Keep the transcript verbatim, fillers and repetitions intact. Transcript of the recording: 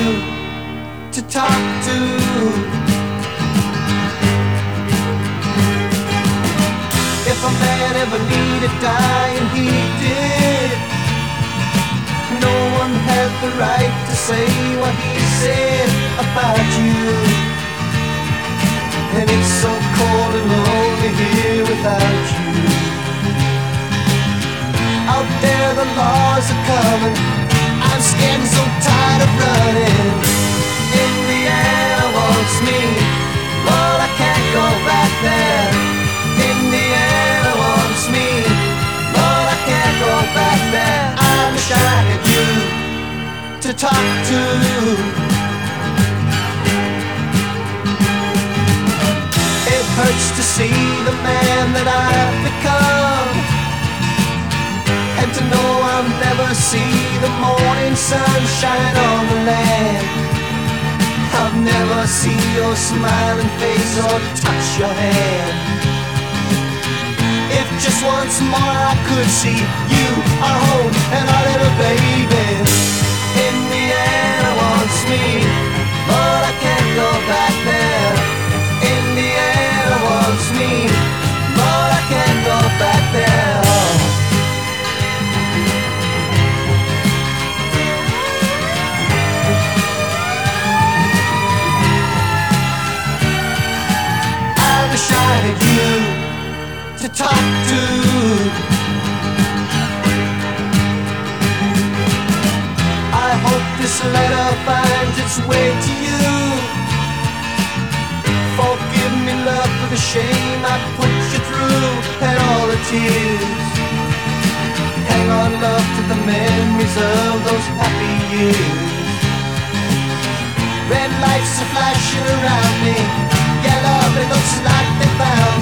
to talk to. If a man ever needed dying, he did. No one had the right to say what he said about you. And it's so cold and lonely here without you. Out there the laws are coming, I'm scared and so tired of running. Indiana wants me, Lord, I can't go back there. Indiana wants me, Lord, I can't go back there. I wish I had you to talk to. It hurts to see the man that I've become, and to know I'll never see the morning sun shine on the land. I'll never see your smiling face or touch your hand. If just once more I could see you, our home, and our little baby. Indiana wants me, but I can't go back there. Indiana wants me, but I can't go back there. Oh. I wish I had you to talk to. I hope this letter finds its way to you. Forgive me, love, for the shame I put you through and all the tears. Hang on, love, to the memories of those happy years. Red lights are flashing around me. Yeah, love, it looks like they found